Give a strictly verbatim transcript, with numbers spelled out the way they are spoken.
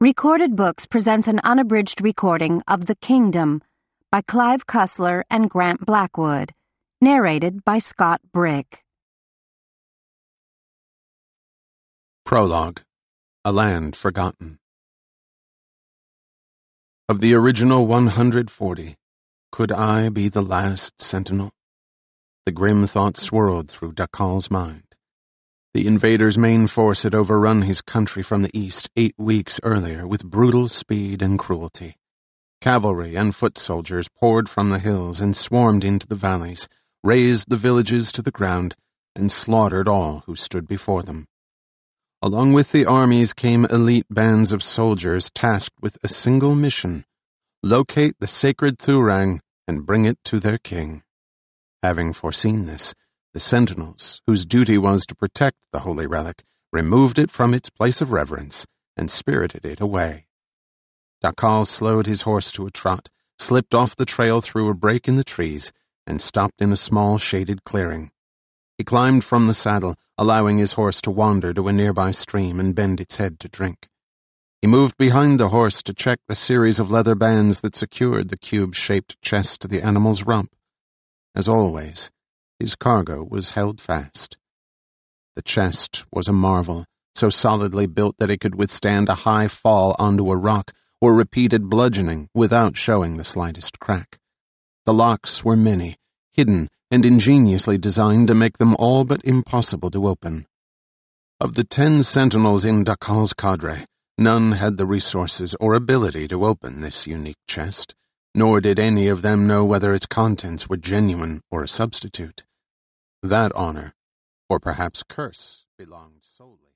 Recorded Books presents an unabridged recording of The Kingdom by Clive Cussler and Grant Blackwood, narrated by Scott Brick. Prologue: A Land Forgotten. Of the original one hundred forty, could I be the last sentinel? The grim thought swirled through Dakal's mind. The invader's main force had overrun his country from the east eight weeks earlier with brutal speed and cruelty. Cavalry and foot soldiers poured from the hills and swarmed into the valleys, razed the villages to the ground, and slaughtered all who stood before them. Along with the armies came elite bands of soldiers tasked with a single mission: locate the sacred Thurang and bring it to their king. Having foreseen this, the sentinels, whose duty was to protect the holy relic, removed it from its place of reverence and spirited it away. Dakal slowed his horse to a trot, slipped off the trail through a break in the trees, and stopped in a small shaded clearing. He climbed from the saddle, allowing his horse to wander to a nearby stream and bend its head to drink. He moved behind the horse to check the series of leather bands that secured the cube-shaped chest to the animal's rump. As always, his cargo was held fast. The chest was a marvel, so solidly built that it could withstand a high fall onto a rock or repeated bludgeoning without showing the slightest crack. The locks were many, hidden and ingeniously designed to make them all but impossible to open. Of the ten sentinels in Dakal's cadre, none had the resources or ability to open this unique chest, nor did any of them know whether its contents were genuine or a substitute. That honor, or perhaps curse, belonged solely